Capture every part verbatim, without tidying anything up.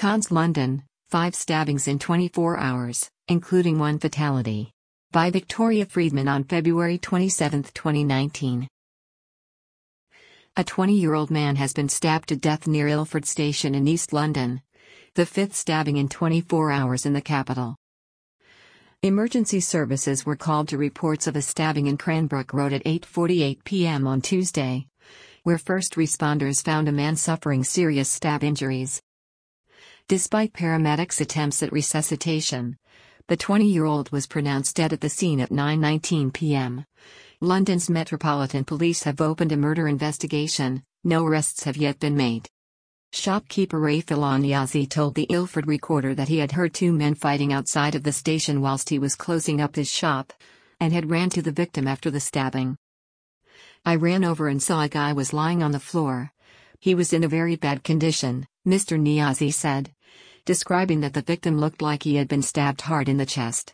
Cons London, five stabbings in twenty-four hours, including one fatality. By Victoria Friedman on February twenty-seventh, twenty nineteen. A twenty-year-old man has been stabbed to death near Ilford Station in East London. The fifth stabbing in twenty-four hours in the capital. Emergency services were called to reports of a stabbing in Cranbrook Road at eight forty-eight p m on Tuesday, where first responders found a man suffering serious stab injuries. Despite paramedics' attempts at resuscitation, the twenty-year-old was pronounced dead at the scene at nine nineteen p m London's Metropolitan Police have opened a murder investigation. No arrests have yet been made. Shopkeeper Rafil Niazi told the Ilford Recorder that he had heard two men fighting outside of the station whilst he was closing up his shop, and had ran to the victim after the stabbing. "I ran over and saw a guy was lying on the floor. He was in a very bad condition," Mister Niazi said, describing that the victim looked like he had been stabbed hard in the chest.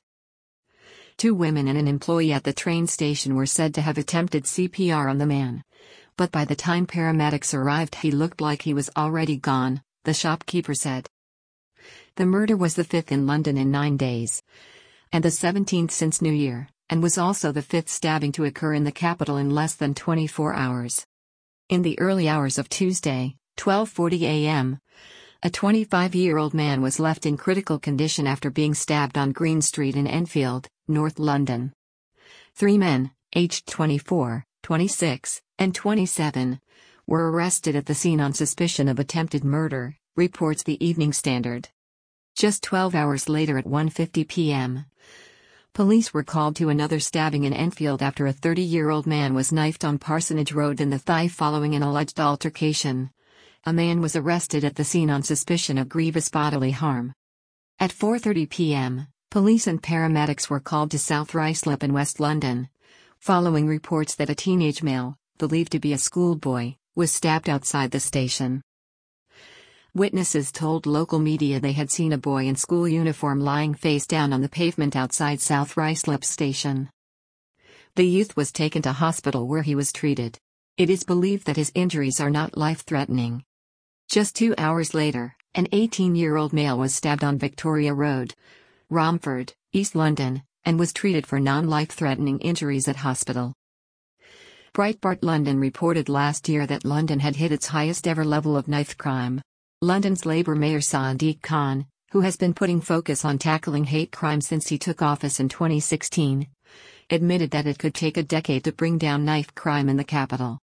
Two women and an employee at the train station were said to have attempted C P R on the man, but by the time paramedics arrived he looked like he was already gone, the shopkeeper said. The murder was the fifth in London in nine days, and the seventeenth since New Year, and was also the fifth stabbing to occur in the capital in less than twenty-four hours. In the early hours of Tuesday, twelve forty a m, a twenty-five-year-old man was left in critical condition after being stabbed on Green Street in Enfield, North London. Three men, aged twenty-four, twenty-six, and twenty-seven, were arrested at the scene on suspicion of attempted murder, reports the Evening Standard. Just twelve hours later at one fifty p m, police were called to another stabbing in Enfield after a thirty-year-old man was knifed on Parsonage Road in the thigh following an alleged altercation. A man was arrested at the scene on suspicion of grievous bodily harm. At four thirty p m, police and paramedics were called to South Ruislip in West London, following reports that a teenage male, believed to be a schoolboy, was stabbed outside the station. Witnesses told local media they had seen a boy in school uniform lying face down on the pavement outside South Ruislip station. The youth was taken to hospital where he was treated. It is believed that his injuries are not life-threatening. Just two hours later, an eighteen-year-old male was stabbed on Victoria Road, Romford, East London, and was treated for non-life-threatening injuries at hospital. Breitbart London reported last year that London had hit its highest-ever level of knife crime. London's Labour Mayor Sadiq Khan, who has been putting focus on tackling hate crime since he took office in twenty sixteen, admitted that it could take a decade to bring down knife crime in the capital.